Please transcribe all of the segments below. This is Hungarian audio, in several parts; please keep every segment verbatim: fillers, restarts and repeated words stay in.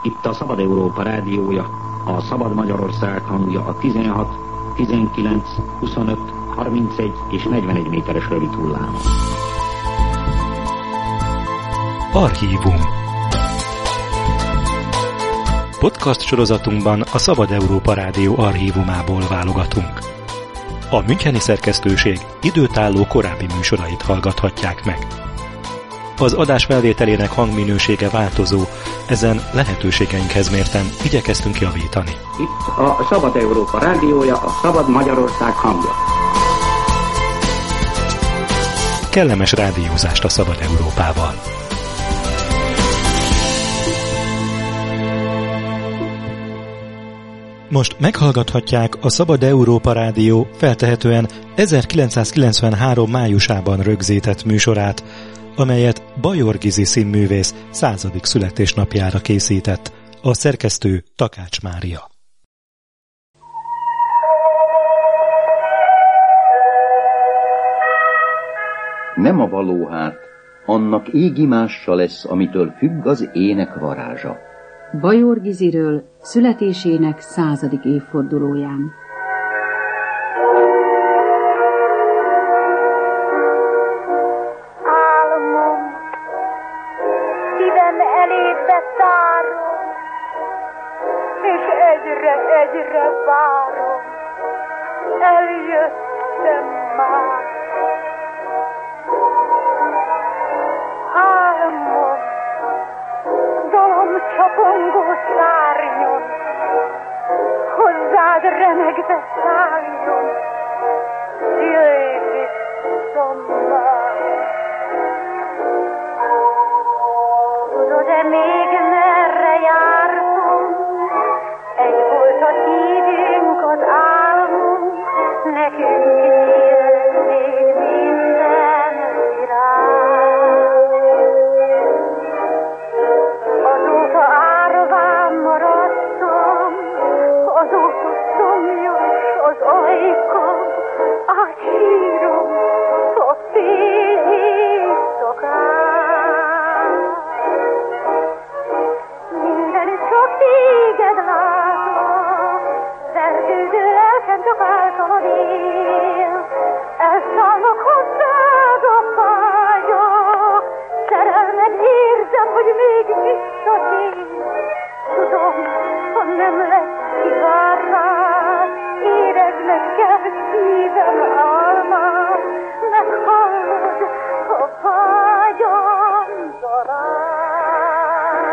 Itt a Szabad Európa rádiója, a Szabad Magyarország hangja a tizenhat, tizenkilenc, huszonöt, harmincegy és negyvenegy méteres rövid hullámon. Archívum. Podcast sorozatunkban a Szabad Európa Rádió archívumából válogatunk. A müncheni szerkesztőség időtálló korábbi műsorait hallgathatják meg. Az adás felvételének hangminősége változó, ezen lehetőségeinkhez mérten igyekeztünk javítani. Itt a Szabad Európa rádiója, a Szabad Magyarország hangja. Kellemes rádiózást a Szabad Európával! Most meghallgathatják a Szabad Európa Rádió feltehetően ezerkilencszázkilencvenhárom májusában rögzített műsorát, amelyet Bajor Gizi színművész századik születésnapjára készített, a szerkesztő Takács Mária. Nem a való hát, annak égi mássa lesz, amitől függ az ének varázsa. Bajor Giziről születésének századik évfordulóján. Álmom, szívem elébe tárom, és egyre, egyre várom, eljöttem már. Álmom, csapongó szárnyon, hozzád remegve szálljon, jöjj visszommal. Tudod-e még merre jártunk? Egy volt a szívünk, az álmunk, nekünk nyílt még minden virág. Azóta árván maradtam, azóta szomjas az ajkam, átsírom a fél éjszakán. Minden csak téged látom, szerződő lelkem csak általad él. Elszállok hozzád a vágyak, szerelmed érzem, hogy még visszatér. Tudom, ha nem lesz kivár rád, érezd meg kell szívem álmát, meghallod a vágyam dalát.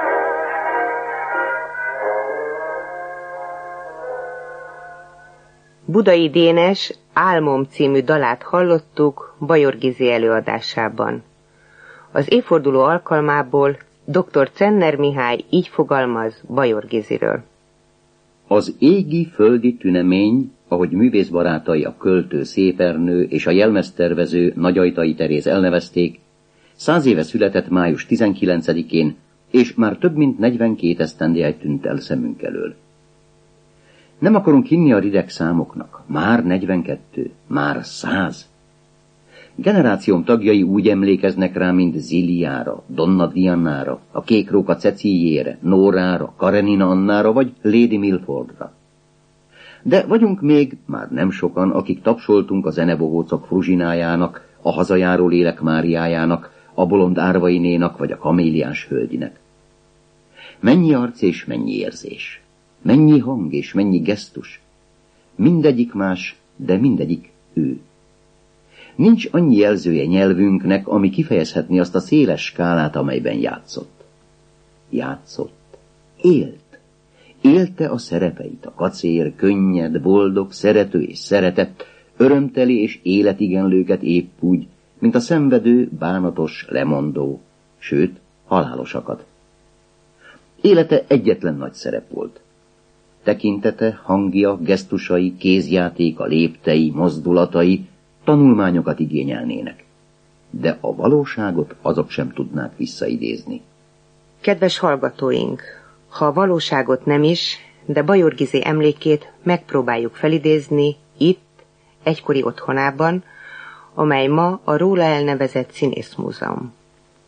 Budai Dénes Álmom című dalát hallottuk Bajor Gizi előadásában. Az évforduló alkalmából dr. Cenner Mihály így fogalmaz Bajor Giziről. Az égi földi tünemény, ahogy művészbarátai a költő Szépernő és a jelmeztervező Nagyajtai Teréz elnevezték, száz éve született május tizenkilencedikén, és már több mint negyvenkét esztendélyt tűnt el szemünk elől. Nem akarunk hinni a rideg számoknak, már negyvenkettő, már száz. Generációm tagjai úgy emlékeznek rá, mint Ziliára, Donna Dianára, a Kékróka Ceciljére, Nórára, Karenina Annára vagy Lady Milfordra. De vagyunk még, már nem sokan, akik tapsoltunk a zenebohócok Fruzsinájának, a hazajáró lélek Máriájának, a bolond Árvainénak vagy a Kaméliás hölgyinek. Mennyi arc és mennyi érzés, mennyi hang és mennyi gesztus. Mindegyik más, de mindegyik ő. Nincs annyi jelzője nyelvünknek, ami kifejezhetné azt a széles skálát, amelyben játszott. Játszott. Élt. Élte a szerepeit, a kacér, könnyed, boldog, szerető és szeretett, örömteli és életigenlőket épp úgy, mint a szenvedő, bánatos, lemondó, sőt, halálosakat. Élete egyetlen nagy szerep volt. Tekintete, hangja, gesztusai, kézjátéka, léptei, mozdulatai tanulmányokat igényelnének. De a valóságot azok sem tudnák visszaidézni. Kedves hallgatóink, ha a valóságot nem is, de Bajor Gizi emlékét megpróbáljuk felidézni itt, egykori otthonában, amely ma a róla elnevezett Színészmúzeum.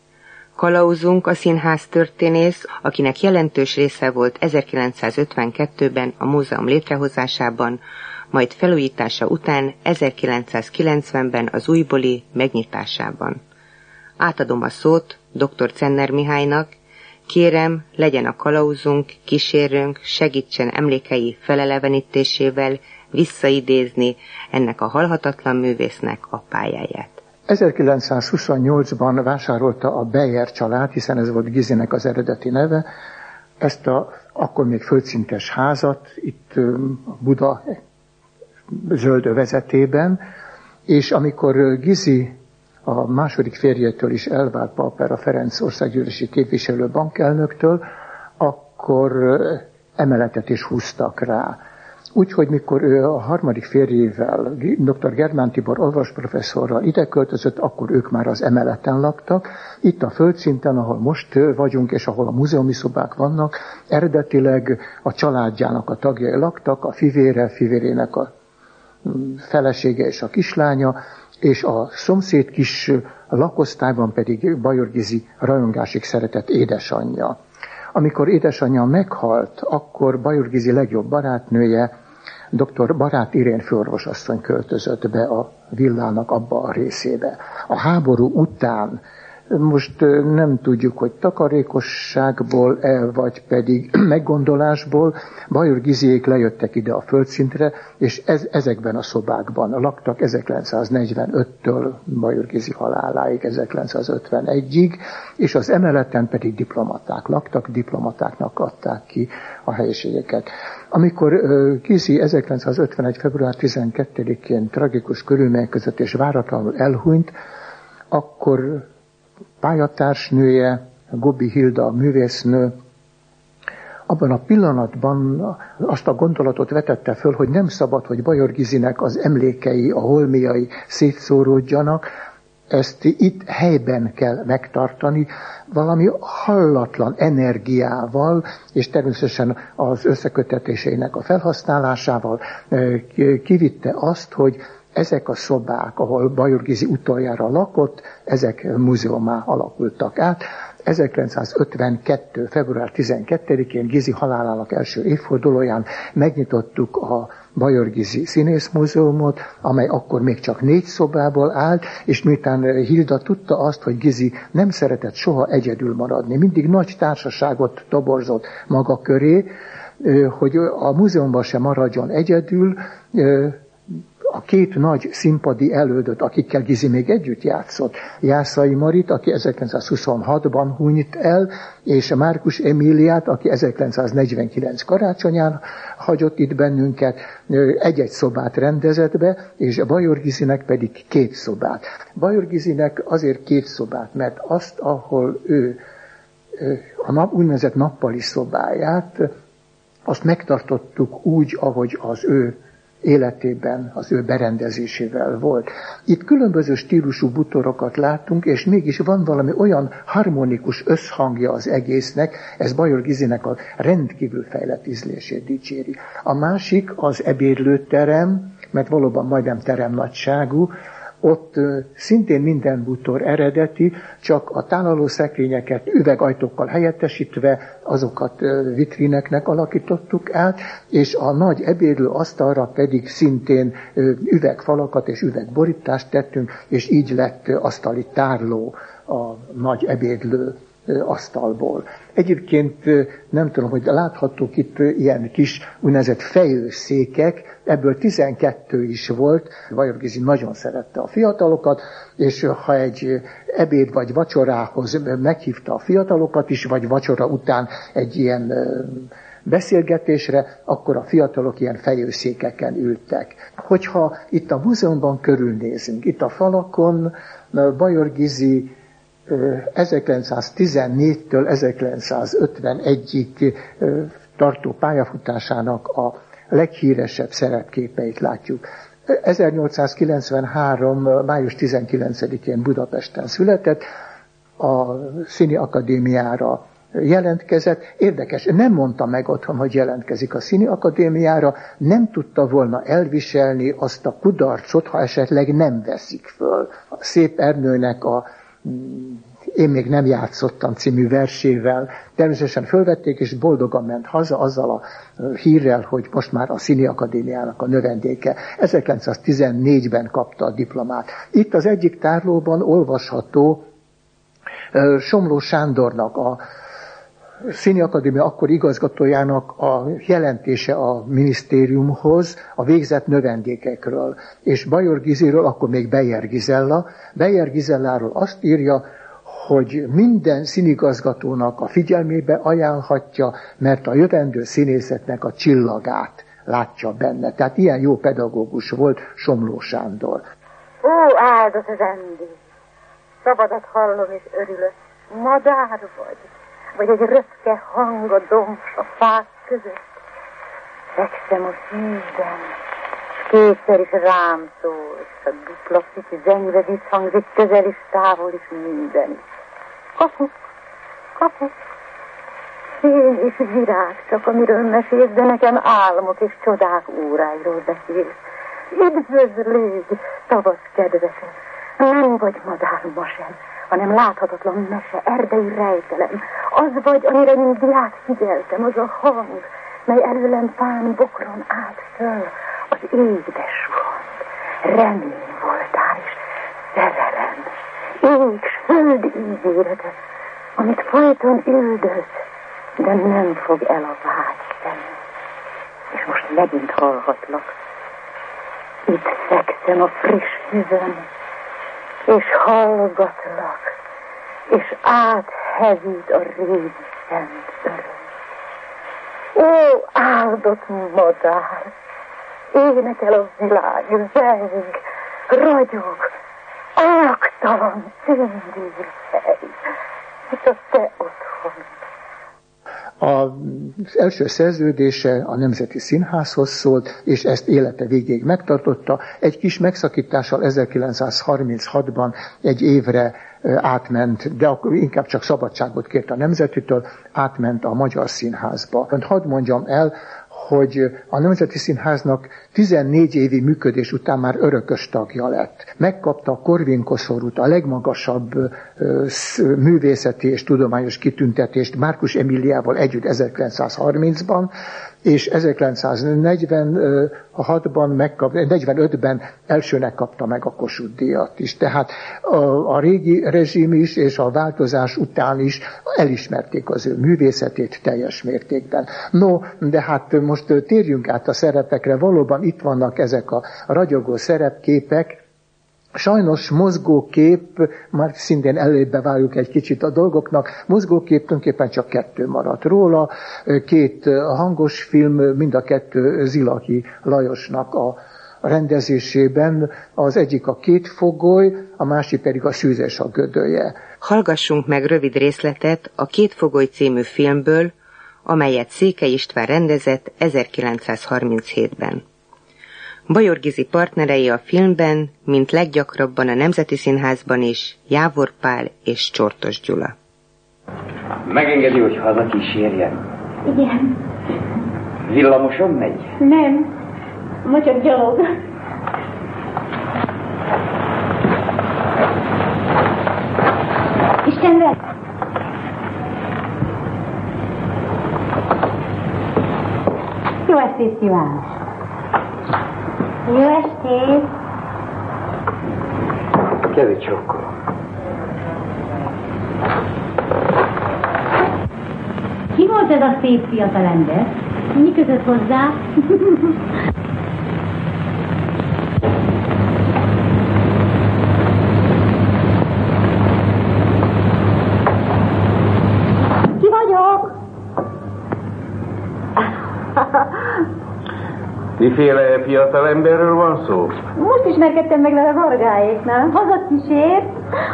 Kalauzunk a színház történész, akinek jelentős része volt ezerkilencszázötvenkettőben a múzeum létrehozásában, majd felújítása után ezerkilencszázkilencvenben az újbóli megnyitásában. Átadom a szót dr. Cenner Mihálynak, kérem, legyen a kalauzunk, kísérőnk, segítsen emlékei felelevenítésével visszaidézni ennek a halhatatlan művésznek a pályáját. ezerkilencszázhuszonnyolcban vásárolta a Beyer család, hiszen ez volt Gizinek az eredeti neve, ezt a akkor még földszintes házat itt Buda zöld övezetében, és amikor Gizi a második férjétől is elvált, Palpera Ferenc országgyűlési képviselő bankelnöktől, akkor emeletet is húztak rá. Úgyhogy mikor ő a harmadik férjével, dr. Germán Tibor orvosprofesszorral ide költözött, akkor ők már az emeleten laktak. Itt a földszinten, ahol most vagyunk, és ahol a múzeumi szobák vannak, eredetileg a családjának a tagjai laktak, a fivére, fivérének a felesége és a kislánya, és a szomszéd kis lakosztályban pedig Bajor Gizi rajongásig szeretett édesanyja. Amikor édesanyja meghalt, akkor Bajor Gizi legjobb barátnője, dr. Barát Irén főorvosasszony költözött be a villának abba a részébe. A háború után most nem tudjuk, hogy takarékosságból-e, vagy pedig meggondolásból, Bajor Giziék lejöttek ide a földszintre, és ez, ezekben a szobákban laktak ezerkilencszáznegyvenöttől Bajor Gizi haláláig, ezerkilencszázötvenegyig, és az emeleten pedig diplomaták laktak, diplomatáknak adták ki a helyiségeket. Amikor Gizi ezerkilencszázötvenegy. február tizenkettedikén tragikus körülmények között és váratlanul elhunyt, akkor pályatársnője, Gobbi Hilda, a művésznő, abban a pillanatban azt a gondolatot vetette föl, hogy nem szabad, hogy Bajor Gizinek az emlékei, a holmiai szétszóródjanak, ezt itt helyben kell megtartani, valami hallatlan energiával, és természetesen az összekötetéseinek a felhasználásával kivitte azt, hogy ezek a szobák, ahol Bajor Gizi utoljára lakott, ezek múzeumá alakultak át. ezerkilencszázötvenkettő. február tizenkettedikén Gizi halálának első évfordulóján megnyitottuk a Bajor Gizi Színészmúzeumot, amely akkor még csak négy szobából állt, és miután Hilda tudta azt, hogy Gizi nem szeretett soha egyedül maradni, mindig nagy társaságot toborzott maga köré, hogy a múzeumban sem maradjon egyedül, a két nagy színpadi elődöt, akikkel Gizi még együtt játszott, Jászai Marit, aki ezerkilencszázhuszonhatban hunyt el, és Márkus Emíliát, aki ezerkilencszáznegyvenkilenc karácsonyán hagyott itt bennünket, egy-egy szobát rendezett be, és Bajor Gizinek pedig két szobát. Bajor Gizinek azért két szobát, mert azt, ahol ő a nap, úgynevezett nappali szobáját, azt megtartottuk úgy, ahogy az ő életében, az ő berendezésével volt. Itt különböző stílusú bútorokat látunk, és mégis van valami olyan harmonikus összhangja az egésznek, ez Bajor Gizinek a rendkívül fejlett ízlését dicséri. A másik az ebédlőterem, mert valóban majdnem teremnagyságú, ott szintén minden bútor eredeti, csak a tálaló szekrényeket üvegajtókkal helyettesítve azokat vitrineknek alakítottuk át, és a nagy ebédlő asztalra pedig szintén üvegfalakat és üvegborítást tettünk, és így lett asztali tárló a nagy ebédlő asztalból. Egyébként nem tudom, hogy láthatók itt ilyen kis úgynevezett fejőszékek, ebből tizenkettő is volt. Bajor Gizi nagyon szerette a fiatalokat, és ha egy ebéd vagy vacsorához meghívta a fiatalokat is, vagy vacsora után egy ilyen beszélgetésre, akkor a fiatalok ilyen fejőszékeken ültek. Hogyha itt a múzeumban körülnézünk, itt a falakon Bajor Gizi ezerkilencszáztizennégytől ezerkilencszázötvenegyig tartó pályafutásának a leghíresebb szerepképeit látjuk. ezernyolcszázkilencvenhárom. május tizenkilencedikén Budapesten született, a Színi Akadémiára jelentkezett. Érdekes, nem mondta meg otthon, hogy jelentkezik a Színi Akadémiára, nem tudta volna elviselni azt a kudarcot, ha esetleg nem veszik föl. A Szép Ernőnek a Én még nem játszottam című versével. Természetesen fölvették, és boldogan ment haza azzal a hírrel, hogy most már a Színiakadémiának a növendéke. ezerkilencszáztizennégyben kapta a diplomát. Itt az egyik tárlóban olvasható Somló Sándornak, a Színiakadémia akkor igazgatójának a jelentése a minisztériumhoz a végzett növendékekről. És Bajor Giziről, akkor még Beyer Gizella, Beyer Gizelláról azt írja, hogy minden színigazgatónak a figyelmébe ajánlhatja, mert a jövendő színészetnek a csillagát látja benne. Tehát ilyen jó pedagógus volt Somló Sándor. Ó, áldott az Endi! Szabadat hallom és örülök. Madár vagy, vagy egy röpke hang a dombs a fák között. Fekszem a szívben, kétszer is rám szól, s a dupla pici zengve visszhangzik közel is, távol is, minden. Kapuk, kapuk. Fény és virág csak, amiről mesélsz, de nekem álmok és csodák óráiról beszélsz. Üdvözlőd, tavasz kedvese! Nem vagy madár ma sem, hanem láthatatlan mese, erdei rejtelem. Az vagy, amire mint diák figyeltem, az a hang, mely előlem fán bokron állt föl, az égbe suhant. Remény voltál is, szerelem, ég s föld ígérete, amit folyton üldöz, de nem fog el a vágy szem. És most megint hallhatlak. Itt fekszem a friss hűvön, és hallgatlak, és áthevít a régi szent öröm. Ó, áldott madár, énekel a világ, zeng, ragyog, alaktalan cíndír hely, itt a te otthon. Az első szerződése a Nemzeti Színházhoz szólt, és ezt élete végéig megtartotta. Egy kis megszakítással ezerkilencszázharminchatban egy évre átment, de akkor inkább csak szabadságot kért a Nemzetitől, átment a Magyar Színházba. Hadd mondjam el, hogy a Nemzeti Színháznak tizennégy évi működés után már örökös tagja lett. Megkapta a Korvin-koszorút, a legmagasabb művészeti és tudományos kitüntetést Márkus Emíliával együtt ezerkilencszázharmincban, és ezerkilencszáznegyvenhatban, megkap, negyvenötben elsőnek kapta meg a Kossuth-díjat is. Tehát a, a régi rezsim is és a változás után is elismerték az ő művészetét teljes mértékben. No, de hát most térjünk át a szerepekre. Valóban itt vannak ezek a ragyogó szerepképek. Sajnos mozgókép, már szintén előbbre váljuk egy kicsit a dolgoknak, mozgókép tulajdonképpen csak kettő maradt róla, két hangos film, mind a kettő Zilahi Lajosnak a rendezésében, az egyik a Két fogoly, a másik pedig a Szűzes a gödöje. Hallgassunk meg rövid részletet a Két fogoly című filmből, amelyet Székely István rendezett ezerkilencszázharminchétben. Bajor Gizi partnerei a filmben, mint leggyakrabban a Nemzeti Színházban is, Jávor Pál és Csortos Gyula. Megengedi, hogy hazakísérjen? Igen. Villamoson megy? Nem, ma csak gyalog. Isten vett! Jó estét kívánok! Jó estét! Kezét csókolom. Ki volt ez a szép fiatalember? Mi között hozzá? Ki vagyok? Miféle fiatal emberről van szó? Most ismerkedtem meg vele Vargáéknál. Hazakísért.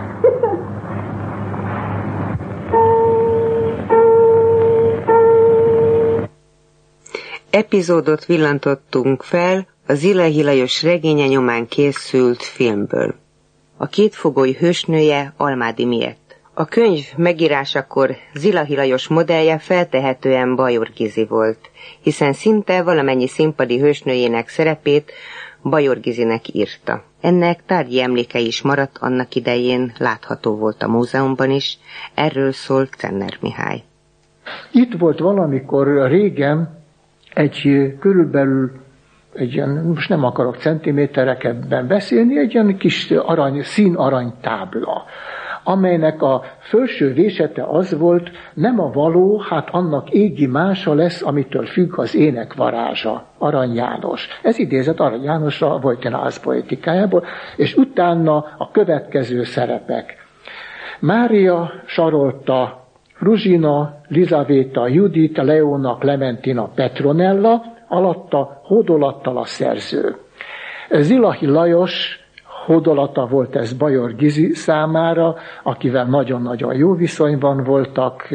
Epizódot villantottunk fel a Zilahi Lajos regénye nyomán készült filmből. A Két fogoly hősnője Almádi Miett. A könyv megírásakor Zilahi Lajos modellje feltehetően Bajor Gizi volt, hiszen szinte valamennyi színpadi hősnőjének szerepét Bajor Gizinek írta. Ennek tárgyi emlékei is maradt annak idején, látható volt a múzeumban is, erről szól Cenner Mihály. Itt volt valamikor régen egy körülbelül egy ilyen, most nem akarok centiméterekben beszélni, egy ilyen kis arany, szín-arany tábla, amelynek a felső vésete az volt, nem a való, hát annak égi mása lesz, amitől függ az ének varázsa. Arany János. Ez idézett Arany Jánosra a Vojtinasz poetikájából, és utána a következő szerepek. Mária, Sarolta, Fruzsina, Lizavéta, Judit, Leona, Clementina, Petronella, alatta hódolattal a szerző. Zilahi Lajos hódolata volt ez Bajor Gizi számára, akivel nagyon-nagyon jó viszonyban voltak.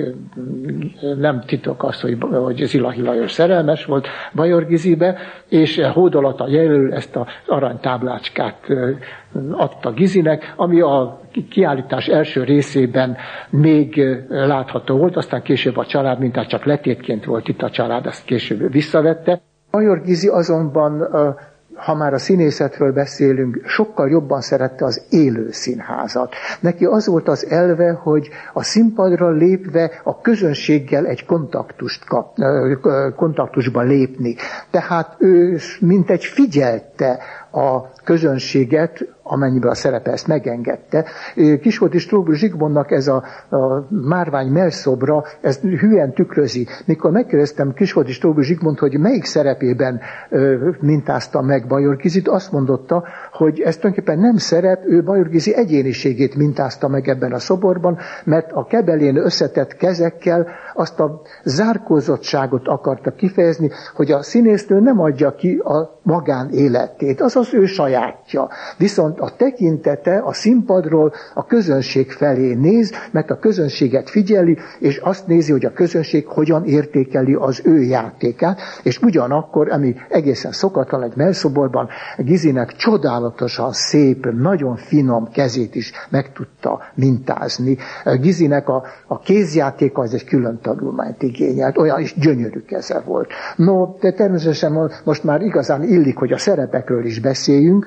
Nem titok az, hogy, hogy Zilahi Lajos szerelmes volt Bajor Gizibe, és hódolata jelöl ezt az aranytáblácskát adta Gizinek, ami a kiállítás első részében még látható volt, aztán később a család, mintha csak letétként volt itt a család, azt később visszavette. Bajor Gizi azonban, ha már a színészetről beszélünk, sokkal jobban szerette az élő színházat. Neki az volt az elve, hogy a színpadra lépve a közönséggel egy kontaktust kap, kontaktusba lépni. Tehát ő mintegy figyelte a közönséget, amennyiben a szerepe ezt megengedte. Kisholti Stróbl Zsigmondnak ez a, a márvány mellszobra, ez hülyen tükrözi. Mikor megkérdeztem Kisholti Stróbl Zsigmond, hogy melyik szerepében ö, mintázta meg Bajor Gizit, azt mondotta, hogy ez tulajdonképpen nem szerep, ő Bajor Gizi egyéniségét mintázta meg ebben a szoborban, mert a kebelén összetett kezekkel azt a zárkózottságot akarta kifejezni, hogy a színésznő nem adja ki a magánéletét, az az ő sajátja. Viszont a tekintete a színpadról a közönség felé néz, mert a közönséget figyeli, és azt nézi, hogy a közönség hogyan értékeli az ő játékát, és ugyanakkor, ami egészen szokatlan egy mellszoborban, Gizinek csodálatosan szép, nagyon finom kezét is meg tudta mintázni. Gizinek a, a kézjátéka az egy külön tanulmányt igényelt, olyan is gyönyörű keze volt. No, de természetesen most már igazán illik, hogy a szerepekről is beszéljünk.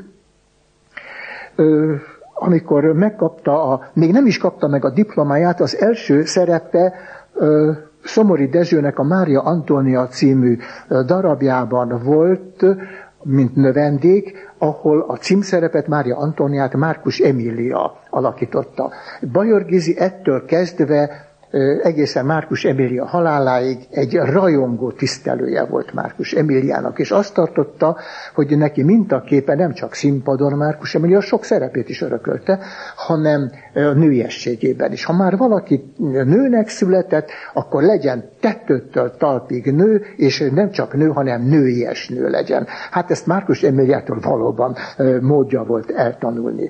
Ö, amikor megkapta, a, még nem is kapta meg a diplomáját, az első szerepe ö, Szomori Dezsőnek a Mária Antónia című darabjában volt, mint növendék, ahol a címszerepet, Mária Antóniát Márkus Emília alakította. Bajor Gizi ettől kezdve egészen Márkus Emília haláláig egy rajongó tisztelője volt Márkus Emíliának, és azt tartotta, hogy neki mintaképe nem csak színpadon Márkus Emília sok szerepét is örökölte, hanem nőiességében is. Ha már valaki nőnek született, akkor legyen tetőtől talpig nő, és nem csak nő, hanem nőies nő legyen. Hát ezt Márkus Emíliától valóban módja volt eltanulni.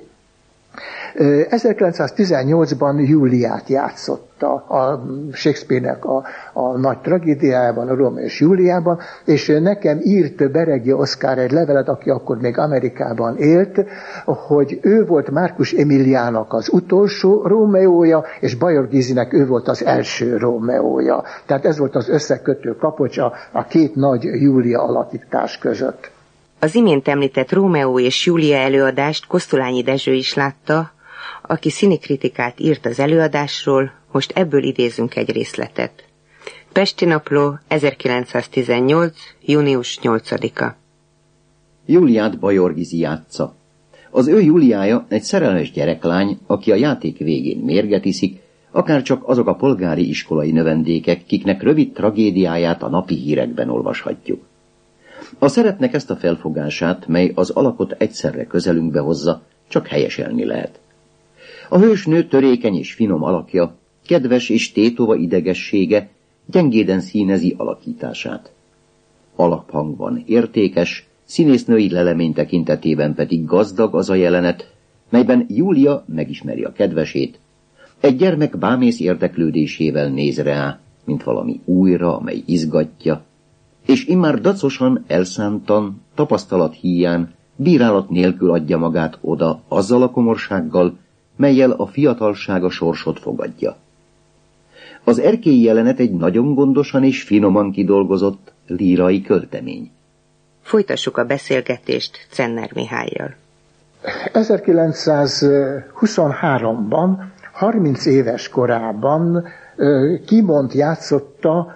ezerkilencszáztizennyolcban Júliát játszotta a Shakespeare-nek a, a nagy tragédiájában, a Rómeó és Júliában, és nekem írt Beregi Oszkár egy levelet, aki akkor még Amerikában élt, hogy ő volt Márkus Emíliának az utolsó Rómeója, és Bajor Gizinek ő volt az első Rómeója. Tehát ez volt az összekötő kapocs a, a két nagy Júlia alakítás között. Az imént említett Rómeó és Júlia előadást Kosztolányi Dezső is látta, aki színikritikát írt az előadásról, most ebből idézünk egy részletet. Pesti Napló, ezerkilencszáztizennyolc. június nyolcadika. Júliát Bajor Gizi játsza. Az ő Júliája egy szerelmes gyereklány, aki a játék végén mérget iszik, akárcsak azok a polgári iskolai növendékek, kiknek rövid tragédiáját a napi hírekben olvashatjuk. A szerepnek ezt a felfogását, mely az alakot egyszerre közelünkbe hozza, csak helyeselni lehet. A hősnő törékeny és finom alakja, kedves és tétova idegessége gyengéden színezi alakítását. Alaphangban értékes, színésznői lelemény tekintetében pedig gazdag az a jelenet, melyben Júlia megismeri a kedvesét, egy gyermek bámész érdeklődésével néz rá, mint valami újra, amely izgatja, és immár dacosan, elszántan, tapasztalat híján, bírálat nélkül adja magát oda azzal a komorsággal, mellyel a fiatalsága sorsot fogadja. Az erkélyi jelenet egy nagyon gondosan és finoman kidolgozott lírai költemény. Folytassuk a beszélgetést Cenner Mihállyal. ezerkilencszázhuszonháromban, harminc éves korában Kimont játszotta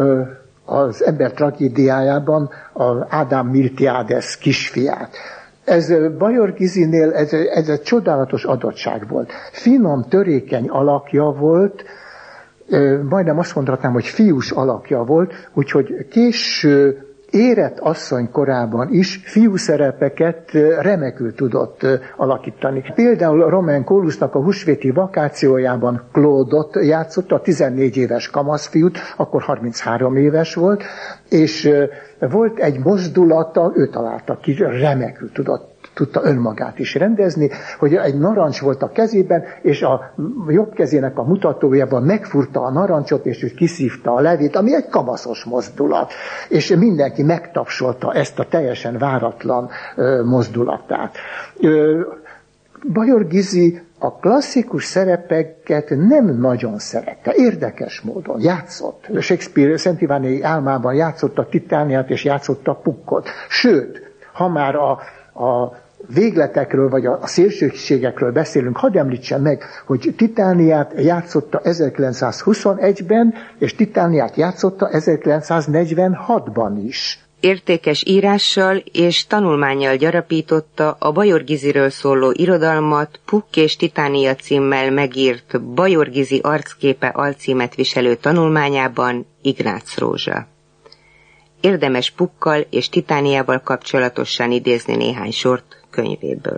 az Ember tragédiájában az Ádám Miltiades kisfiát. Ez Bajor Gizinél ez, ez egy csodálatos adottság volt. Finom, törékeny alakja volt, majdnem azt mondhatnám, hogy fiús alakja volt, úgyhogy késő érett asszony korában is fiúszerepeket remekül tudott alakítani. Például Romain Colusnak a húsvéti vakációjában Claude-ot játszotta, a tizennégy éves kamaszfiút, akkor harminchárom éves volt, és volt egy mozdulata, ő találta ki, remekül tudott tudta önmagát is rendezni, hogy egy narancs volt a kezében, és a jobb kezének a mutatójában megfúrta a narancsot, és ő kiszívta a levét, ami egy kamaszos mozdulat. És mindenki megtapsolta ezt a teljesen váratlan ö, mozdulatát. Ö, Bajor Gizi a klasszikus szerepeket nem nagyon szerette. Érdekes módon játszott. Shakespeare Szent Ivániai álmában játszott a Titániát, és játszott a Pukkot. Sőt, ha már a a végletekről, vagy a szélsőségekről beszélünk, hadd említsem meg, hogy Titániát játszotta ezerkilencszázhuszonegyben, és Titániát játszotta ezerkilencszáznegyvenhatban is. Értékes írással és tanulmánnyal gyarapította a Bajor Giziről szóló irodalmat Pukk és Titánia címmel megírt Bajor Gizi arcképe alcímet viselő tanulmányában Ignác Rózsa. Érdemes Pukkkal és Titániával kapcsolatosan idézni néhány sort könyvéből.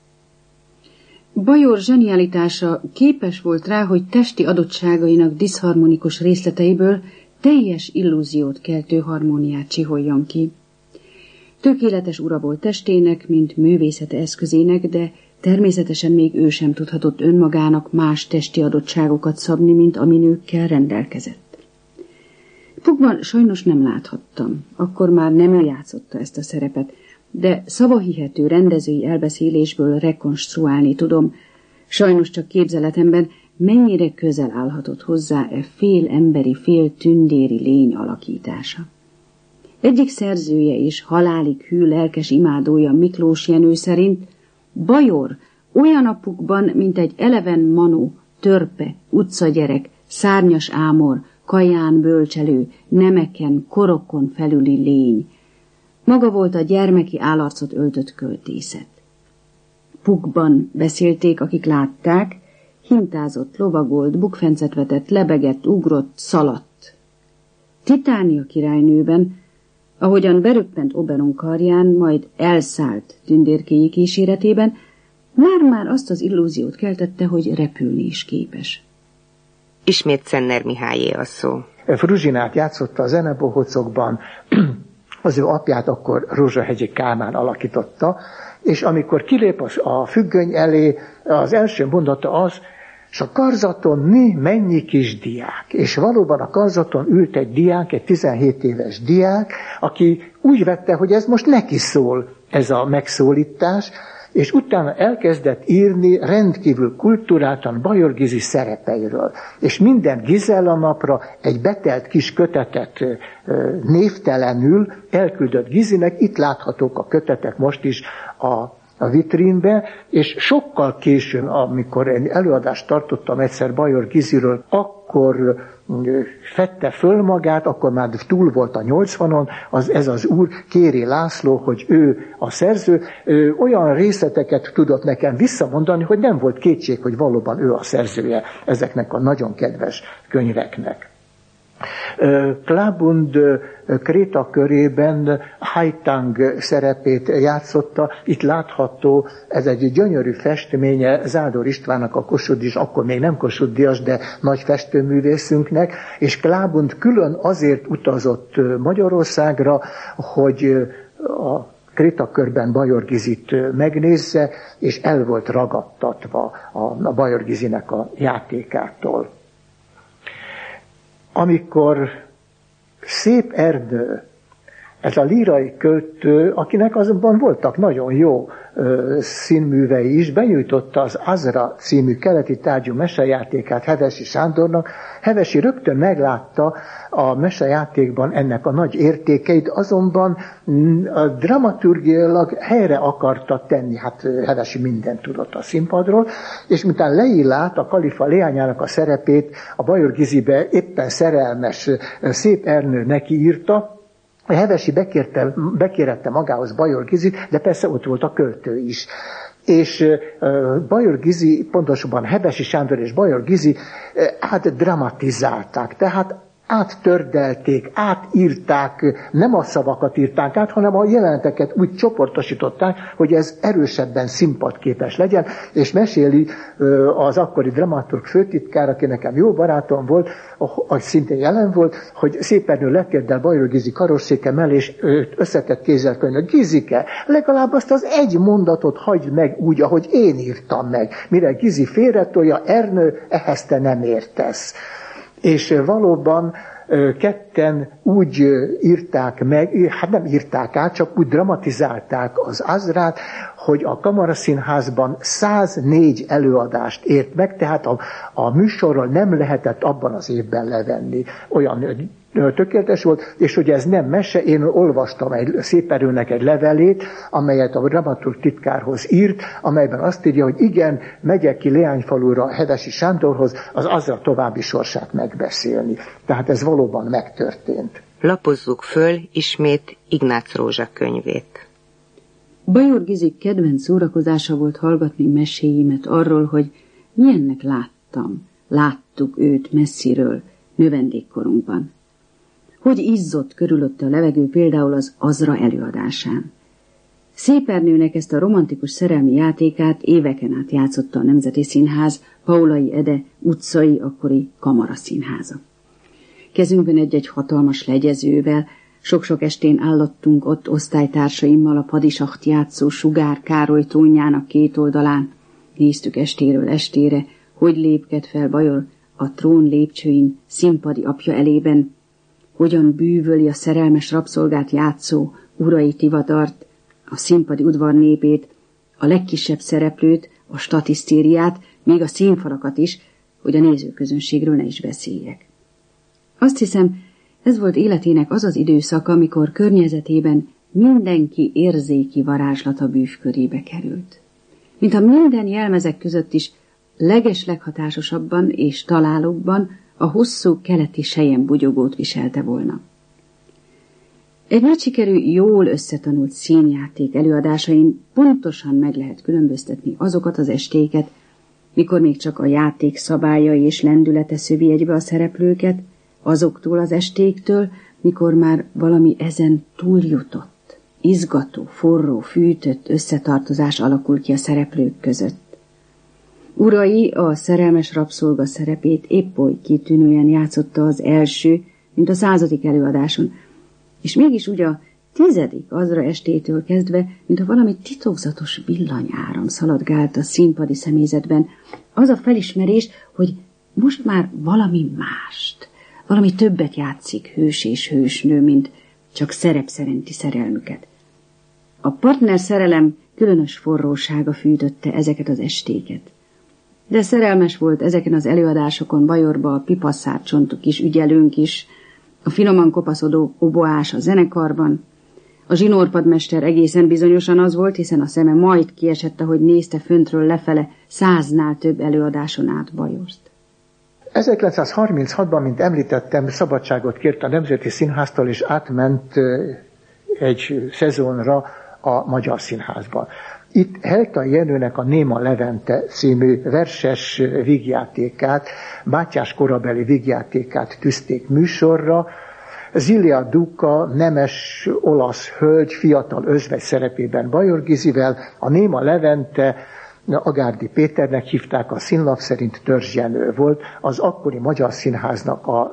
Bajor zsenialitása képes volt rá, hogy testi adottságainak diszharmonikus részleteiből teljes illúziót keltő harmóniát csiholjon ki. Tökéletes ura volt testének, mint művészete eszközének, de természetesen még ő sem tudhatott önmagának más testi adottságokat szabni, mint ami nőkkel rendelkezett. Pukkban sajnos nem láthattam, akkor már nem ő játszotta ezt a szerepet, de szavahihető rendezői elbeszélésből rekonstruálni tudom, sajnos csak képzeletemben, mennyire közel állhatott hozzá e fél emberi, fél tündéri lény alakítása. Egyik szerzője és halálig hű lelkes imádója Miklós Jenő szerint Bajor olyan a Pukkban, mint egy eleven manó, törpe, utcagyerek, szárnyas ámor, kaján bölcselő, nemeken, korokon felüli lény. Maga volt a gyermeki állarcot öltött költészet. Pukkban beszélték, akik látták, hintázott, lovagolt, bukfencet vetett, lebegett, ugrott, szaladt. Titánia királynőben, ahogyan beröppent Oberon karján, majd elszállt tündérkéi kíséretében, már-már azt az illúziót keltette, hogy repülni is képes. Ismét Szenner Mihályé a szó. Fruzsinát játszotta a Zenebohocokban, az ő apját akkor Rózsahegyi Kálmán alakította, és amikor kilép a függöny elé, az első mondata az, és a karzaton mi mennyi kis diák. És valóban a karzaton ült egy diák, egy tizenhét éves diák, aki úgy vette, hogy ez most neki szól, ez a megszólítás, és utána elkezdett írni rendkívül kultúráltan Bajor Gizi szerepeiről. És minden Gizella napra egy betelt kis kötetet névtelenül elküldött Gizinek, itt láthatók a kötetek most is a a vitrínbe, és sokkal későn, amikor én előadást tartottam egyszer Bajor Giziről, akkor fette föl magát, akkor már túl volt a nyolcvanon, az, ez az úr, Kéri László, hogy ő a szerző, ő olyan részleteket tudott nekem visszamondani, hogy nem volt kétség, hogy valóban ő a szerzője ezeknek a nagyon kedves könyveknek. Klabund Kréta körében Haitang szerepét játszotta. Itt látható, ez egy gyönyörű festménye Zádor Istvánnak, a Kossuth-díjas, akkor még nem Kossuth-díjas, de nagy festőművészünknek, és Klabund külön azért utazott Magyarországra, hogy a Krétakörben Bajor Gizit megnézze, és el volt ragadtatva a Bajor Gizinek a játékától. Amikor Szép Erdő Ez a lírai költő, akinek azonban voltak nagyon jó ö, színművei is, benyújtotta az Azra című keleti tárgyú mesejátékát Hevesi Sándornak. Hevesi rögtön meglátta a mesejátékban ennek a nagy értékeit, azonban a dramaturgiailag helyre akarta tenni. Hát Hevesi mindent tudott a színpadról, és miután Leilát, a kalifa leányának a szerepét a Bajor Gizibe éppen szerelmes Szép Ernő neki írta, Hevesi bekérte, bekérette magához Bajor Gizit, de persze ott volt a költő is. És uh, Bajor Gizi, pontosabban Hevesi Sándor és Bajor Gizi uh, hát dramatizálták, tehát áttördelték, átírták, nem a szavakat írták át, hanem a jeleneteket úgy csoportosították, hogy ez erősebben színpadképes legyen, és meséli az akkori dramaturg főtitkár, aki nekem jó barátom volt, aki szintén jelen volt, hogy Szép Ernő letérdel Bajor Gizi karosszéke mellé, és összetett kézzel könyvnek, Gizike, legalább azt az egy mondatot hagyd meg úgy, ahogy én írtam meg. Mire Gizi félretolja, Ernő, ehhez te nem értesz. És valóban ketten úgy írták meg, hát nem írták át, csak úgy dramatizálták az Azrát, hogy a Kamaraszínházban száznégy előadást ért meg, tehát a, a műsorról nem lehetett abban az évben levenni. Olyan tökéletes volt, és hogy ez nem mese, én olvastam egy Szép Ernőnek egy levelét, amelyet a dramaturg titkárhoz írt, amelyben azt írja, hogy igen, megyek ki Leányfalura Hevesi Sándorhoz, az Azra további sorsát megbeszélni. Tehát ez valóban megtörtént. Lapozzuk föl ismét Ignác Rózsa könyvét. Bajor Gizi kedvenc szórakozása volt hallgatni meséimet arról, hogy milyennek láttam, láttuk őt messziről, növendékkorunkban. Hogy izzott körülötte a levegő például az Azra előadásán. Szép Ernőnek ezt a romantikus szerelmi játékát éveken át játszotta a Nemzeti Színház, Paulay Ede utcai, akkori kamaraszínháza. Kezünkben egy-egy hatalmas legyezővel, sok-sok estén állottunk ott osztálytársaimmal a Padisacht játszó Sugár Károly tónjának két oldalán. Néztük estéről estére, hogy lépked fel Bajor a trón lépcsőin színpadi apja elében, hogyan bűvöli a szerelmes rabszolgát játszó urai tivadart, a színpadi udvar népét, a legkisebb szereplőt, a statisztériát, még a színfalakat is, hogy a nézőközönségről ne is beszéljek. Azt hiszem, ez volt életének az az időszaka, amikor környezetében mindenki érzéki varázslata bűvkörébe került. Mintha minden jelmezek között is legesleghatásosabban és találóbban a hosszú keleti selyembugyogót viselte volna. Egy nagy sikerű, jól összetanult színjáték előadásain pontosan meg lehet különböztetni azokat az estéket, mikor még csak a játék szabályai és lendülete szövi egybe a szereplőket, azoktól az estéktől, mikor már valami ezen túljutott, izgató, forró, fűtött összetartozás alakul ki a szereplők között. Urai a szerelmes rabszolga szerepét épp oly kitűnően játszotta az első, mint a századik előadáson, és mégis úgy a tizedik Azra estétől kezdve, mint a valami titokzatos villanyáram szaladgált a színpadi személyzetben, az a felismerés, hogy most már valami mást, valami többet játszik hős és hősnő, mint csak szerep szerinti szerelmüket. A partner szerelem különös forrósága fűtötte ezeket az estéket. De szerelmes volt ezeken az előadásokon Bajorba a pipasszárcsontú kis ügyelőnk is, a finoman kopaszodó oboás a zenekarban. A zsinórpadmester egészen bizonyosan az volt, hiszen a szeme majd kiesett, ahogy nézte föntről lefele száznál több előadáson át Bajort. ezerkilencszázharminchatban, mint említettem, szabadságot kért a Nemzeti Színháztól, és átment egy szezonra a Magyar Színházba. Itt Heltai Jenőnek a Néma Levente című verses vígjátékát, Mátyás korabeli vígjátékát tűzték műsorra. Zillia Duka, nemes olasz hölgy, fiatal özvegy szerepében Bajor Gizivel, a Néma Levente Agárdi Péternek hívták, a színlap szerint Törzs Jenő volt, az akkori Magyar Színháznak a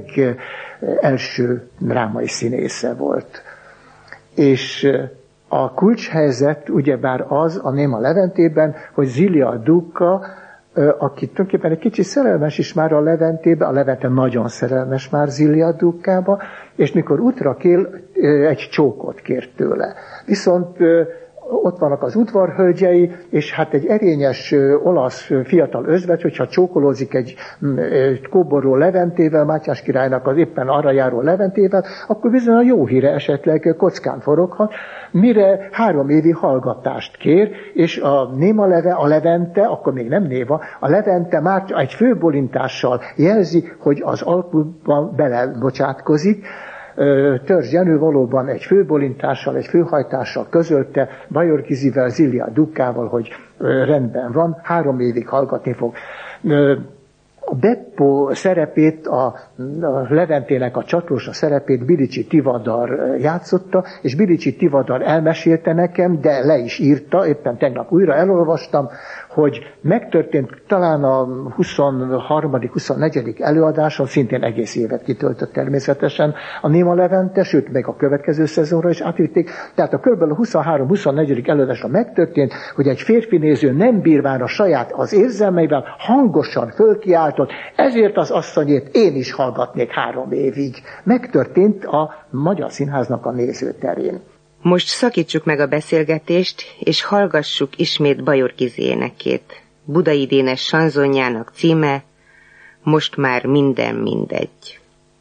legelső drámai színésze volt. És a kulcshelyzet ugyebár az a Néma Leventében, hogy Zillia Duka aki tulajdonképpen egy kicsit szerelmes is már a Leventébe, a Levente nagyon szerelmes már Zillia Dukkába, és mikor útra kél, egy csókot kért tőle. Viszont ott vannak az udvarhölgyei, és hát egy erényes olasz fiatal özvegy, hogyha csókolózik egy kóborló Leventével, Mátyás királynak az éppen arra járó Leventével, akkor bizony a jó híre esetleg kockán foroghat, mire három évi hallgatást kér, és a Néma Leve, a Levente, akkor még nem Néva, a Levente már egy főbolintással jelzi, hogy az alkudban belebocsátkozik. Törzs Jenő valóban egy főbolintással, egy főhajtással közölte Bajor Gizivel, Zillia Dukkával, hogy rendben van, három évig hallgatni fog. A Beppo szerepét, a Leventének a csatrósa szerepét Bilicsi Tivadar játszotta, és Bilicsi Tivadar elmesélte nekem, de le is írta, éppen tegnap újra elolvastam, hogy megtörtént talán a huszonharmadik huszonnegyedik előadáson, szintén egész évet kitöltött természetesen a Néma Levente, sőt, még a következő szezonra is átvitték. Tehát a kb. A huszonhárom huszonnegyedik előadáson megtörtént, hogy egy férfi néző nem bírván a saját az érzelmeivel hangosan fölkiáltott, ezért az asszonyét én is hallgatnék három évig. Megtörtént a Magyar Színháznak a nézőterén. Most szakítsuk meg a beszélgetést, és hallgassuk ismét Bajor Gizi énekét. Budai Dénes sanzonjának címe Most már minden mindegy.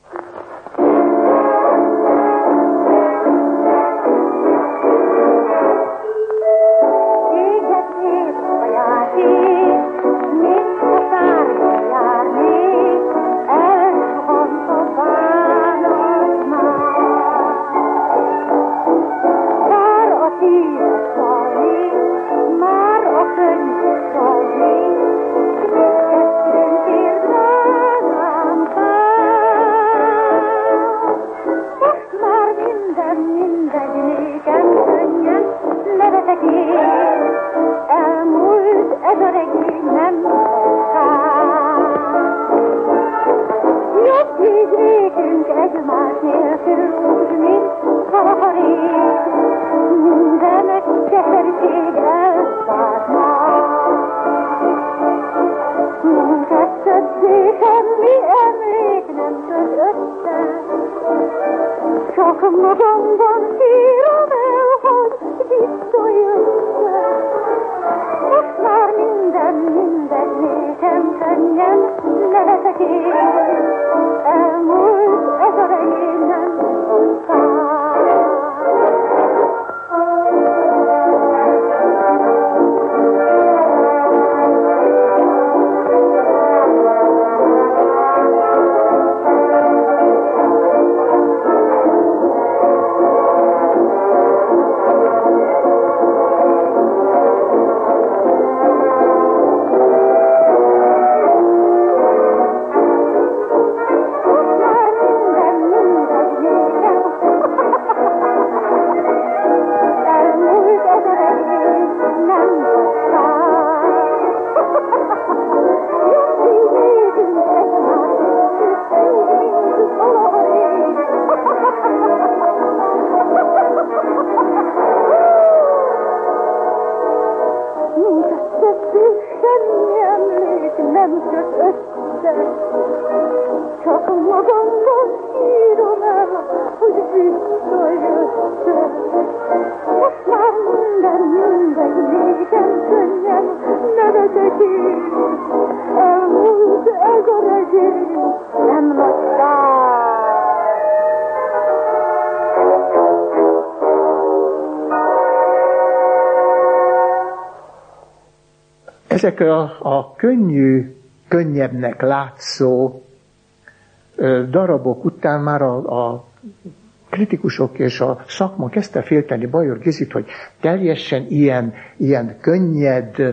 Ezek a, a könnyű, könnyebbnek látszó ö, darabok után már a, a kritikusok és a szakma kezdte félteni Bajor Gizit, hogy teljesen ilyen, ilyen könnyed ö,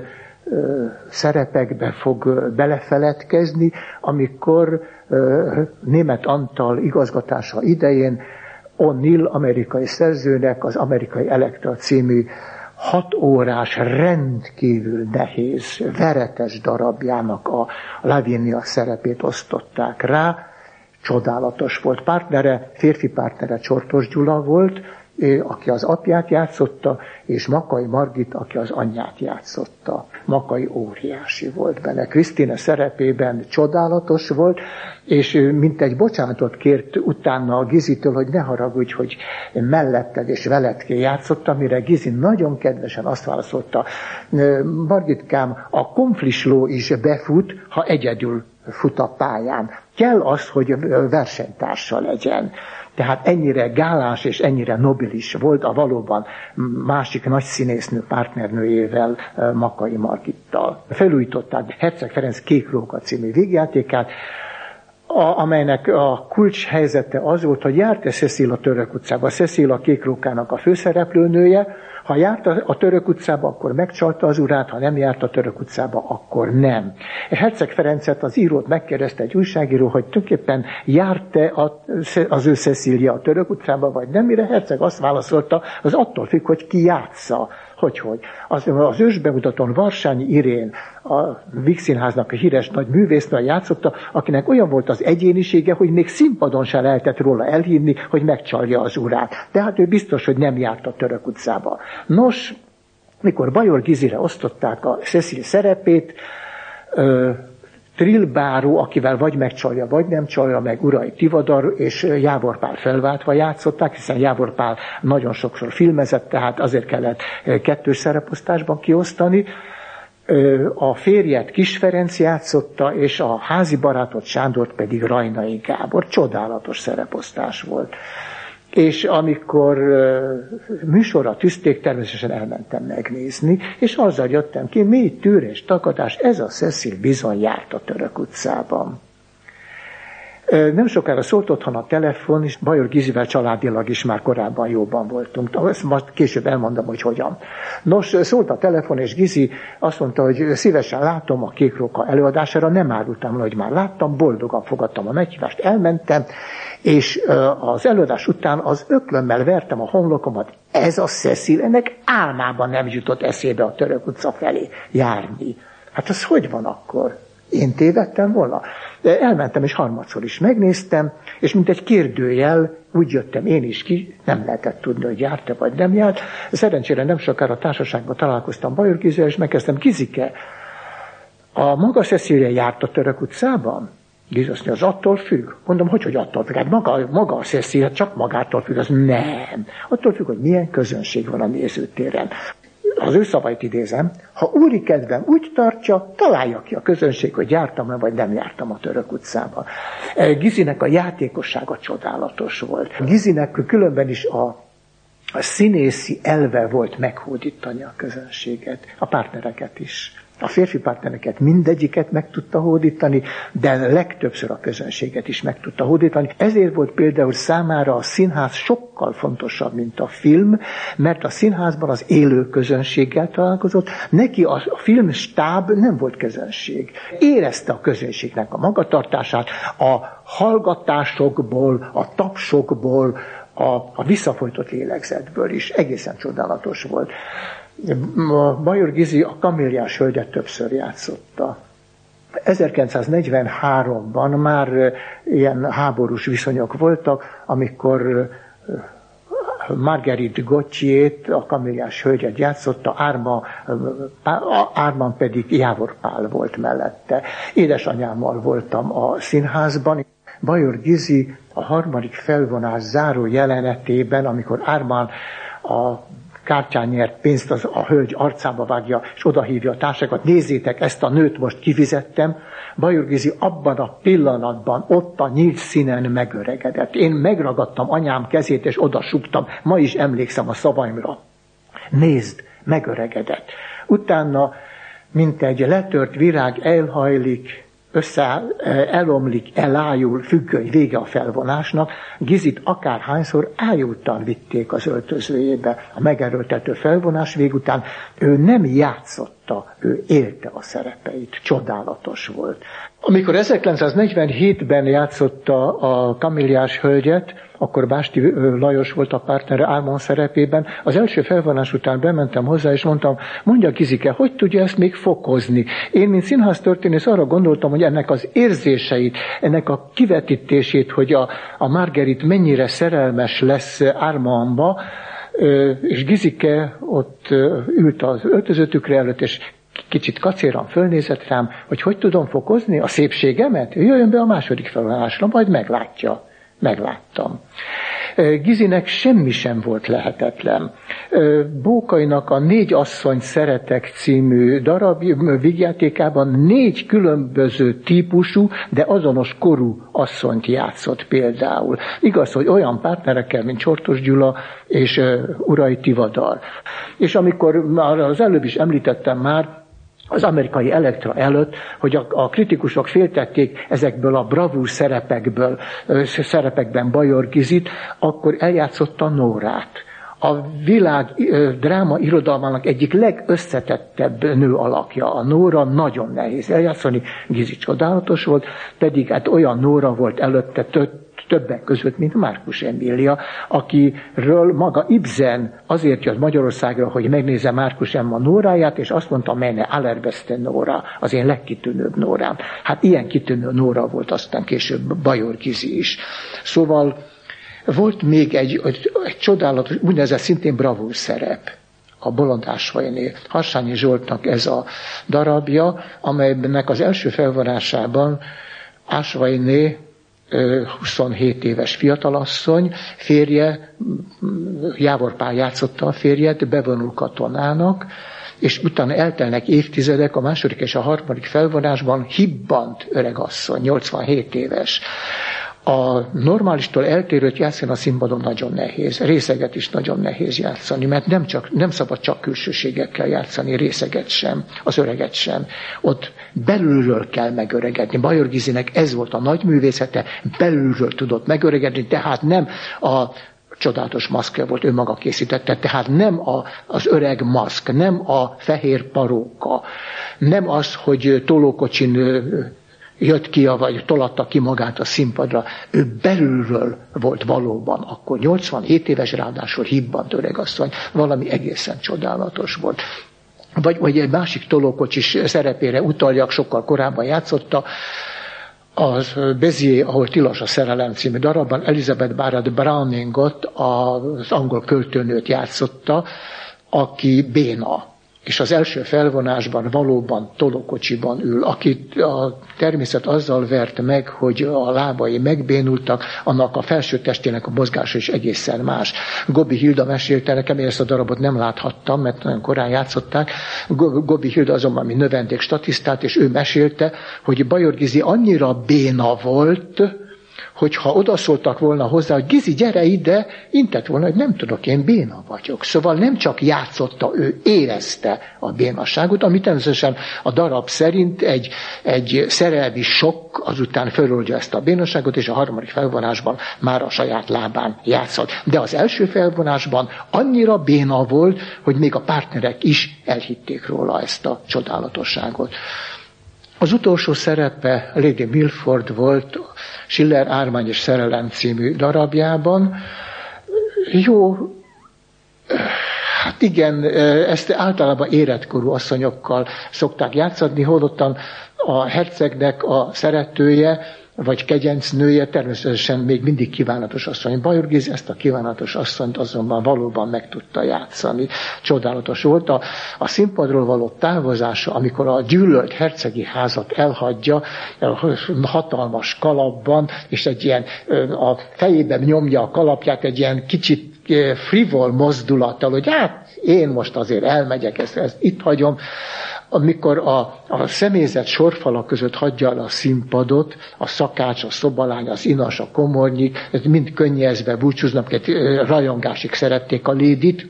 szerepekbe fog belefeledkezni, amikor ö, Németh Antal igazgatása idején O'Neill amerikai szerzőnek az Amerikai Elektra című hat órás, rendkívül nehéz, veretes darabjának a Lavinia szerepét osztották rá. Csodálatos volt. Partnere, férfi partnere Csortos Gyula volt, aki az apját játszotta, és Makay Margit, aki az anyját játszotta. Makay óriási volt benne. Krisztina szerepében csodálatos volt, és mint egy bocsánatot kért utána a Gizitől, hogy ne haragudj, hogy melletted és veledké játszotta, mire Gizi nagyon kedvesen azt válaszolta, Margitkám, a konflisló is befut, ha egyedül fut a pályán. Kell az, hogy versenytársa legyen. Tehát ennyire gáláns és ennyire nobilis volt a valóban másik nagy színésznő partnernőjével, Makay Margittal. Felújították Herceg Ferenc Kék Róka című vígjátékát, a, amelynek a kulcs helyzete az volt, hogy járt-e Cecil a Török utcába. Cecil a Kék Rókának a főszereplőnője. Ha járt a Török utcába, akkor megcsalta az urát, ha nem járt a Török utcába, akkor nem. Herceg Ferencet az írót megkérdezte egy újságíró, hogy tulajdonképpen járt-e az ő Cecilia a Török utcába, vagy nem, mire Herceg azt válaszolta, az attól függ, hogy ki játsza. Hogy, hogy. Az, az ősbemutatón Varsányi Irén, a Víg Színháznak a híres nagy művésznő játszotta, akinek olyan volt az egyénisége, hogy még színpadon se lehetett róla elhívni, hogy megcsalja az urát. Tehát ő biztos, hogy nem járt a Török utcába. Nos, mikor Bajor Gizire osztották a Cecil szerepét, ö, Trilbáró, akivel vagy megcsalja, vagy nem csalja, meg Urai Tivadar és Jávor Pál felváltva játszották, hiszen Jávor Pál nagyon sokszor filmezett, tehát azért kellett kettős szereposztásban kiosztani. A férjet Kis Ferenc játszotta, és a házi barátot Sándort pedig Rajnai Gábor. Csodálatos szereposztás volt. És amikor uh, műsorra tűzték, természetesen elmentem megnézni, és azzal jöttem ki, mély tűr és takadás, ez a Cecil bizony járt a Török utcában. Uh, nem sokára szólt otthon a telefon, és Bajor Gizivel családilag is már korábban jóban voltunk. Ezt majd később elmondom, hogy hogyan. Nos, szólt a telefon, és Gizi azt mondta, hogy szívesen látom a Kék Róka előadására, nem árultam le, hogy már láttam, boldogan fogadtam a meghívást, elmentem, és az előadás után az öklömmel vertem a homlokomat. Ez a Cecil, ennek álmában nem jutott eszébe a Török utca felé járni. Hát az hogy van akkor? Én tévedtem volna? De elmentem, és harmadszor is megnéztem, és mint egy kérdőjel úgy jöttem én is ki, nem lehetett tudni, hogy járt-e vagy nem járt. Szerencsére nem sokára a társaságban találkoztam Bajor Gizivel, és megkezdtem, Gizike, a maga Cecilia járt a Török utcában? Gizi azt mondja, az attól függ. Mondom, hogy, hogy attól függ? Hát maga, maga a Cecilia csak magától függ. Az nem. Attól függ, hogy milyen közönség van a nézőtéren. Az ő szavait idézem, ha úri kedvem úgy tartja, találja ki a közönség, hogy jártam-e, vagy nem jártam a Török utcába. Gizinek a játékossága csodálatos volt. Gizinek különben is a, a színészi elve volt meghódítani a közönséget, a partnereket is. A férfi partnereket mindegyiket meg tudta hódítani, de legtöbbször a közönséget is meg tudta hódítani. Ezért volt például számára a színház sokkal fontosabb, mint a film, mert a színházban az élő közönséggel találkozott, neki a filmstáb nem volt közönség. Érezte a közönségnek a magatartását, a hallgatásokból, a tapsokból, a, a visszafolytott lélegzetből is. Egészen csodálatos volt. Bajor Gizi a Kamilliás hölgyet többször játszotta. ezerkilencszáznegyvenháromban már ilyen háborús viszonyok voltak, amikor Marguerite Gauthier-t, a Kamilliás hölgyet játszotta, Árma, Árman pedig Jávor Pál volt mellette. Édesanyámmal voltam a színházban. Bajor Gizi a harmadik felvonás záró jelenetében, amikor Árman a kártyán nyert pénzt az a hölgy arcába vágja, és odahívja a társakat, nézzétek, ezt a nőt most kifizettem. Bajor Gizi abban a pillanatban ott a nyílt színen megöregedett. Én megragadtam anyám kezét, és odasugtam, ma is emlékszem a szavaimra. Nézd, megöregedett. Utána, mint egy letört virág elhajlik, összeáll, elomlik, elájul, függöny, vége a felvonásnak. Gizit akárhányszor ájultan vitték az öltözőjébe a megerőltető felvonás vég után. Ő nem játszott játszotta, ő élte a szerepeit, csodálatos volt. Amikor ezerkilencszáznegyvenhétben játszotta a Kamilliás hölgyet, akkor Básti Lajos volt a partnere Álmon szerepében, az első felvonás után bementem hozzá, és mondtam, mondja Gizike, hogy tudja ezt még fokozni? Én, mint színháztörténész arra gondoltam, hogy ennek az érzéseit, ennek a kivetítését, hogy a, a Marguerite mennyire szerelmes lesz Armandba, és Gizike ott ült az öltözőtükre előtt, és kicsit kacéran fölnézett rám, hogy hogy tudom fokozni a szépségemet? Jöjjön be a második felvonásra, majd meglátja. Megláttam. Gizinek semmi sem volt lehetetlen. Bókainak a Négy asszony szeretek című darab vígjátékában négy különböző típusú, de azonos korú asszonyt játszott például. Igaz, hogy olyan partnerekkel, mint Csortos Gyula és Urai Tivadar. És amikor már az előbb is említettem már, az amerikai Elektra előtt, hogy a, a kritikusok féltették ezekből a bravúr szerepekből, szerepekben Bajor Gizit, akkor eljátszotta Nórát. A világ dráma irodalmának egyik legösszetettebb nő alakja. A Nóra nagyon nehéz eljátszani, Gizi csodálatos volt, pedig hát olyan Nóra volt előtte több, többek között, mint Márkus Emília, akiről maga Ibsen azért jött Magyarországra, hogy megnézze Márkus Emma Nóráját, és azt mondta, melyne allerbeste Nóra, az én legkitűnőbb Nórám. Hát ilyen kitűnő Nóra volt aztán később Bajor Gizi is. Szóval volt még egy, egy, egy csodálatos, úgynevezett szintén bravúr szerep, a Bolond Ásvainé. Harsányi Zsoltnak ez a darabja, amelynek az első felvonásában Ásvainé huszonhét éves fiatalasszony, férje, Jávor Pál játszotta a férjet, bevonul katonának, és utána eltelnek évtizedek, a második és a harmadik felvonásban hibbant öregasszony, nyolcvanhét éves. A normálistól eltérőt játszani a színpadon nagyon nehéz. Részeget is nagyon nehéz játszani, mert nem, csak, nem szabad csak külsőségekkel játszani, részeget sem, az öreget sem. Ott belülről kell megöregedni. Bajor Gizinek ez volt a nagy művészete, belülről tudott megöregedni, tehát nem a csodálatos maszkja volt, ő maga készítette, tehát nem a, az öreg maszk, nem a fehér paróka, nem az, hogy tolókocsin jött ki, vagy tolatta ki magát a színpadra, ő belülről volt valóban, akkor nyolcvanhét éves, ráadásul hibbant öregasszony, valami egészen csodálatos volt. Vagy, vagy egy másik tolókocsis szerepére utaljak, sokkal korábban játszotta, az Bézier, ahol Tilos a szerelem című darabban Elizabeth Barrett Browningot, az angol költőnőt játszotta, aki béna. És az első felvonásban valóban tolókocsiban ül, akit a természet azzal vert meg, hogy a lábai megbénultak, annak a felső testének a mozgása is egészen más. Gobi Hilda mesélte nekem, én ezt a darabot nem láthattam, mert nagyon korán játszották. Gobi Hilda azonban mi növendék statisztát, és ő mesélte, hogy Bajor Gizi annyira béna volt, hogyha odaszóltak volna hozzá, hogy Gizi, gyere ide, intett volna, hogy nem tudok, én béna vagyok. Szóval nem csak játszotta, ő érezte a bénasságot, ami természetesen a darab szerint egy, egy szerelmi sok azután föloldja ezt a bénasságot, és a harmadik felvonásban már a saját lábán játszott. De az első felvonásban annyira béna volt, hogy még a partnerek is elhitték róla ezt a csodálatosságot. Az utolsó szerepe Lady Milford volt Schiller Ármány és szerelem című darabjában. Jó, hát igen, ezt általában érettkorú asszonyokkal szokták játszani, holottan a hercegnek a szeretője, vagy kegyencnője természetesen még mindig kívánatos asszony. Bajor Gizi ezt a kívánatos asszonyt azonban valóban meg tudta játszani. Csodálatos volt a, a színpadról való távozása, amikor a gyűlölt hercegi házat elhagyja hatalmas kalapban, és egy ilyen a fejében nyomja a kalapját egy ilyen kicsit frivol mozdulattal, hogy hát én most azért elmegyek, ezt, ezt itt hagyom. Amikor a, a személyzet sorfala között hagyja el a színpadot, a szakács, a szobalány, az inas, a komornyik, mind könnyezve búcsúznak, egy rajongásig szerették a lédit,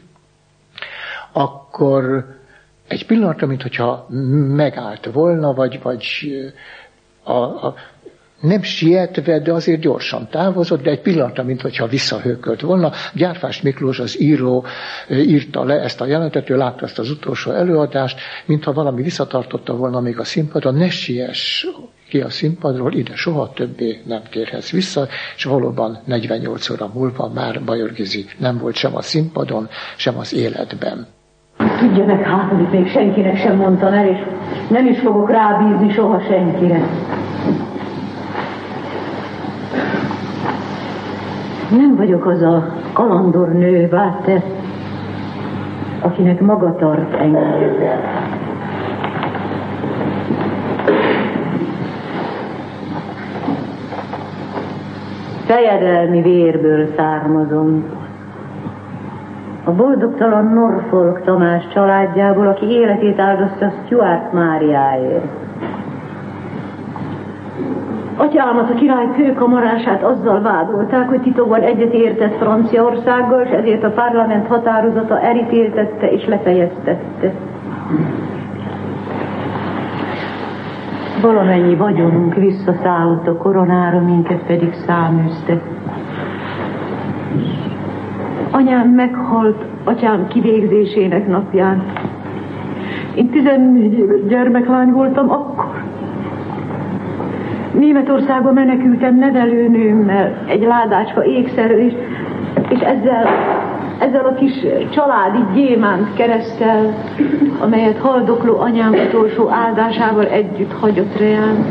akkor egy pillanatra, mintha megállt volna, vagy, vagy a, a, nem sietve, de azért gyorsan távozott, de egy pillanatra, mintha visszahőkölt volna. Gyárfás Miklós, az író írta le ezt a jelenetet, ő látta ezt az utolsó előadást, mintha valami visszatartotta volna még a színpadon, ne siess ki a színpadról, ide soha többé nem térhetsz vissza, és valóban negyvennyolc óra múlva már Bajor Gizi nem volt sem a színpadon, sem az életben. Tudjanak hát, amit még senkinek sem mondtam el, és nem is fogok rábízni soha senkire. Nem vagyok az a kalandor nő, Walter, akinek maga tart engem. Fejedelmi vérből származom. A boldogtalan Norfolk Tamás családjából, aki életét áldozta Stuart Máriáért. Atyámat, a király főkamarását azzal vádolták, hogy titokban egyet értett Franciaországgal, és ezért a parlament határozata elítéltette és lefejeztette. Valamennyi vagyonunk visszaszállt a koronára, minket pedig száműztek. Anyám meghalt atyám kivégzésének napján. Én tizennégy éves gyermeklány voltam akkor. Németországba menekültem nevelőnőmmel egy ládácska ékszerrel, és, és ezzel, ezzel a kis családi gyémánt kereszttel, amelyet haldokló anyám utolsó áldásával együtt hagyott reám.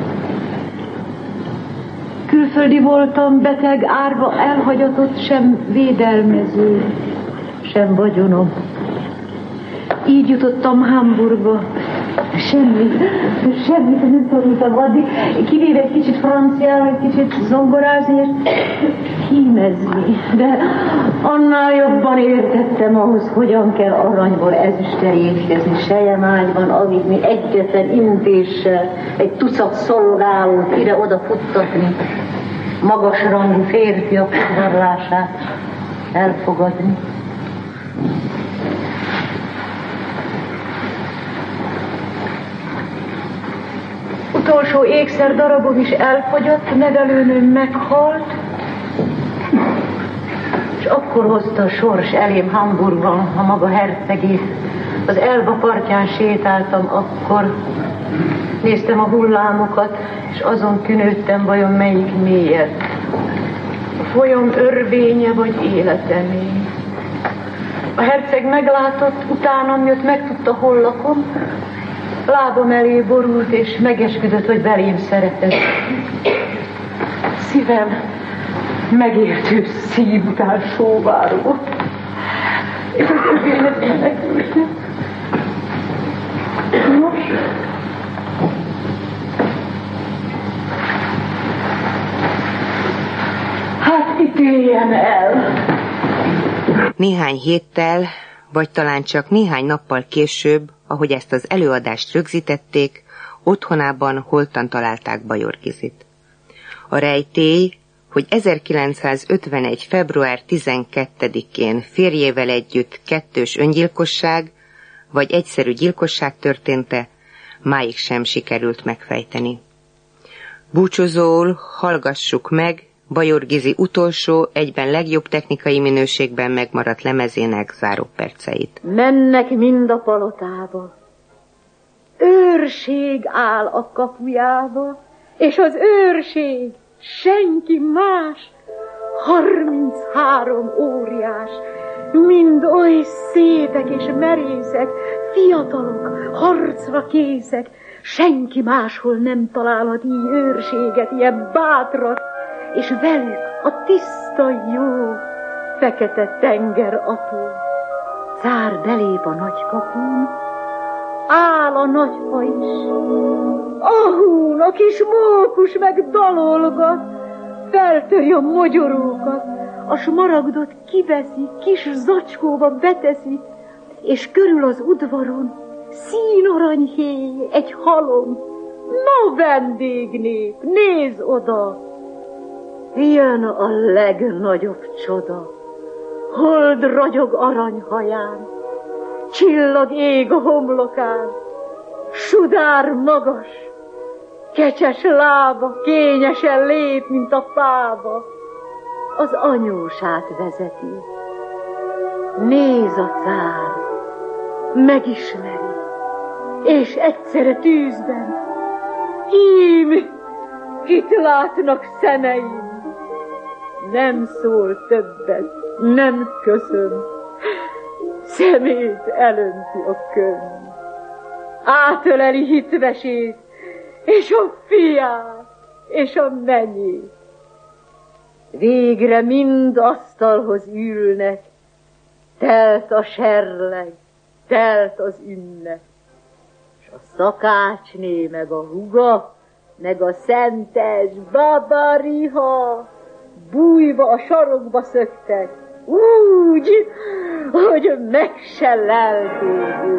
Külföldi voltam, beteg, árva, elhagyatott, sem védelmező, sem vagyonom. Így jutottam Hamburgba. Semmi, semmit nem tanultam addig, kivéve egy kicsit franciául, egy kicsit zongorázni és hímezni. De annál jobban értettem ahhoz, hogyan kell aranyból ezüstre étkezni selyemányban, avizni egyetlen intéssel, egy tucat szolgálót ide-oda futtatni, magasrangú férfiak udvarlását elfogadni. Utolsó ékszer darabom is elfogyott, nevelőnőm meghalt, és akkor hozta a sors elém Hamburgban a maga hercegét. Az Elba partján sétáltam akkor, néztem a hullámokat, és azon tűnődtem, vajon melyik mélyebb. A folyam örvénye vagy életemé. A herceg meglátott, utánam jött, megtudta, hol lakom, lábam elé borult, és megesküdött, hogy belém szeretett. Szívem megértő szív után sóváró. És az övémet menekültem. Nos, hát ítéljen el. Néhány héttel, vagy talán csak néhány nappal később, ahogy ezt az előadást rögzítették, otthonában holtan találták Bajor Gizit. A rejtély, hogy ezerkilencszázötvenegy. február tizenkettedikén férjével együtt kettős öngyilkosság, vagy egyszerű gyilkosság történte, máig sem sikerült megfejteni. Búcsúzóul hallgassuk meg Bajor Gizi utolsó, egyben legjobb technikai minőségben megmaradt lemezének záró perceit. Mennek mind a palotába, őrség áll a kapujába, és az őrség senki más, harminchárom óriás, mind oly szépek és merészek, fiatalok, harcra készek, senki máshol nem találhat így őrséget, ilyen bátrat, és velük a tiszta jó, fekete tengerapó. Cár belép a nagy kapun, áll a nagyfa is. Ahún, a kis mókus meg dalolgat, feltöri a mogyorókat, a smaragdot kiveszi, kis zacskóba beteszi, és körül az udvaron színaranyhéj, egy halom. No, vendégnép, nézz oda! Jön a legnagyobb csoda, hold ragyog aranyhaján, csillag ég a homlokán, sudár magas, Kecses lába, kényesen lép, mint a fába. Az anyósát vezeti. Néz a cár, megismeri, és egyszerre tűzben. Ím, kit látnak szemeim? Nem szól többet, nem köszön. Szemét elönti a könny. Átöleli hitvesét, és a fiát, és a mennyét. Végre mind asztalhoz ülnek, telt a serleg, telt az ünnep, s a szakácsné, meg a huga, meg a szentes babariha, bújva a sarokba szöktek, úgy, hogy meg se lelkül.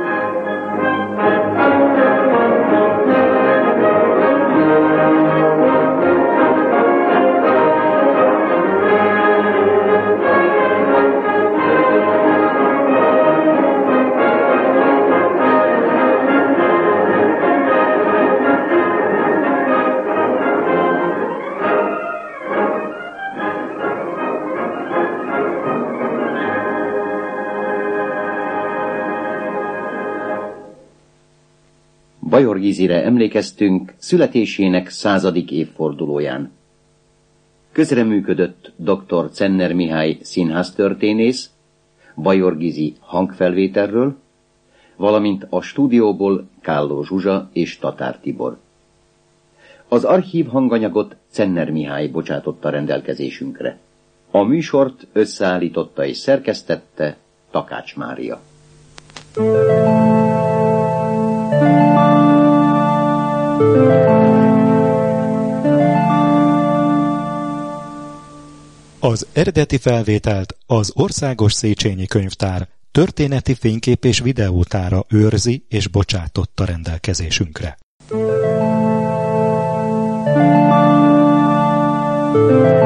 Bajor Gizire emlékeztünk születésének századik évfordulóján. Közreműködött dr. Cenner Mihály színháztörténész, Bajor Gizi hangfelvételről, valamint a stúdióból Kálló Zsuzsa és Tatár Tibor. Az archív hanganyagot Cenner Mihály bocsátotta rendelkezésünkre. A műsort összeállította és szerkesztette Takács Mária. Az eredeti felvételt az Országos Széchenyi Könyvtár történeti fénykép- és videótára őrzi és bocsátotta rendelkezésünkre.